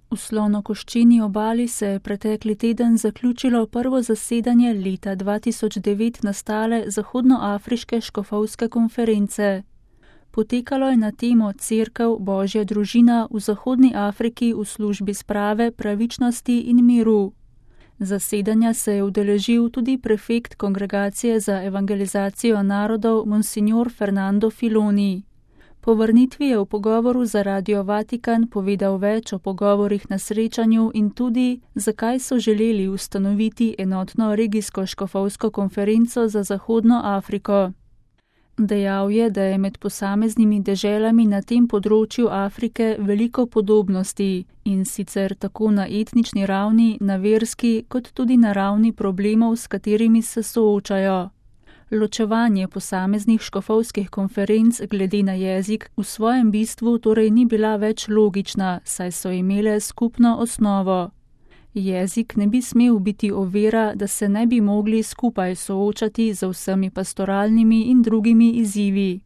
V Slonokoščeni obali se je pretekli teden zaključilo prvo zasedanje leta 2009 nastale Zahodnoafriške škofovske konference. Potekalo je na temo Cerkev, Božja družina v Zahodni Afriki v službi sprave, pravičnosti in miru. Zasedanja se je udeležil tudi prefekt Kongregacije za evangelizacijo narodov Monsignor Fernando Filoni. Po vrnitvi je v pogovoru za Radio Vatikan povedal več o pogovorih na srečanju in tudi, zakaj so želeli ustanoviti enotno regijsko škofovsko konferenco za Zahodno Afriko. Dejal je, da je med posameznimi deželami na tem področju Afrike veliko podobnosti, in sicer tako na etnični ravni, na verski, kot tudi na ravni problemov, s katerimi se soočajo. Ločevanje posameznih škofovskih konferenc glede na jezik v svojem bistvu torej ni bila več logična, saj so imele skupno osnovo. Jezik ne bi smel biti ovira, da se ne bi mogli skupaj soočati z vsemi pastoralnimi in drugimi izzivi.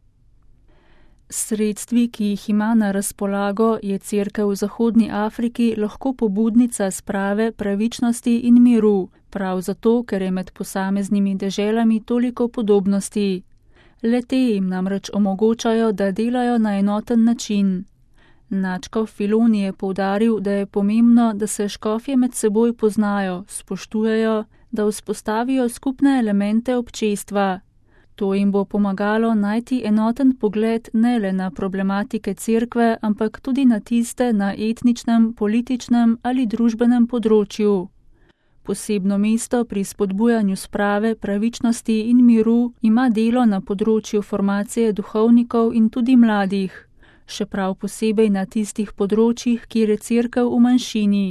Sredstvi, ki jih ima na razpolago, je Cerkev v Zahodni Afriki lahko pobudnica sprave, pravičnosti in miru, prav zato, ker je med posameznimi deželami toliko podobnosti. Le te jim namreč omogočajo, da delajo na enoten način. Nadškof Filoni je poudaril, da je pomembno, da se škofje med seboj poznajo, spoštujejo, da vzpostavijo skupne elemente občestva. To jim bo pomagalo najti enoten pogled ne le na problematike cerkve, ampak tudi na tiste na etničnem, političnem ali družbenem področju. Posebno mesto pri spodbujanju sprave, pravičnosti in miru ima delo na področju formacije duhovnikov in tudi mladih, še prav posebej na tistih področjih, kjer je cerkev v manjšini.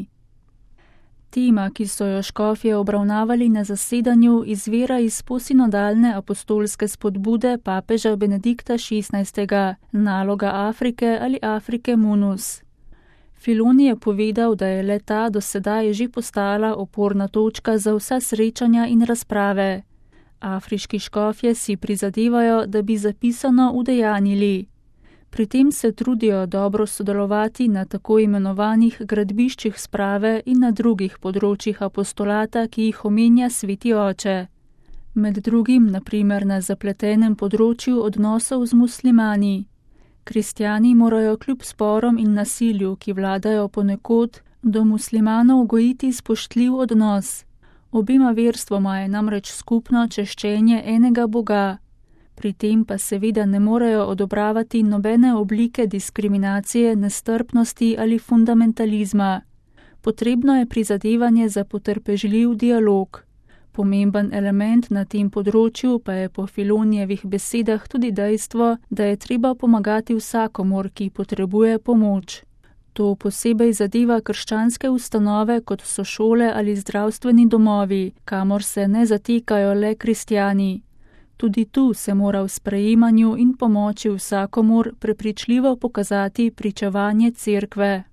Tema, ki so jo škofje obravnavali na zasedanju, izvira iz posinodalne apostolske spodbude papeža Benedikta XVI. Naloga Afrike ali Afrike Munus. Filoni je povedal, da je le-ta do sedaj že postala oporna točka za vsa srečanja in razprave. Afriški škofje si prizadevajo, da bi zapisano udejanili. Pri tem se trudijo dobro sodelovati na tako imenovanih gradbiščih sprave in na drugih področjih apostolata, ki jih omenja Sveti Oče. Med drugim, na primer, na zapletenem področju odnosov z muslimani. Kristjani morajo kljub sporom in nasilju, ki vladajo ponekod, do muslimanov gojiti spoštljiv odnos. Obima verstvoma je namreč skupno češčenje enega Boga. Pri tem pa seveda ne morejo odobravati nobene oblike diskriminacije, nestrpnosti ali fundamentalizma. Potrebno je prizadevanje za potrpežljiv dialog. Pomemben element na tem področju pa je po Filonijevih besedah tudi dejstvo, da je treba pomagati vsakomur, ki potrebuje pomoč. To posebej zadeva krščanske ustanove, kot so šole ali zdravstveni domovi, kamor se ne zatekajo le kristjani. Tudi tu se mora v sprejemanju in pomoči vsakomur prepričljivo pokazati pričevanje cerkve.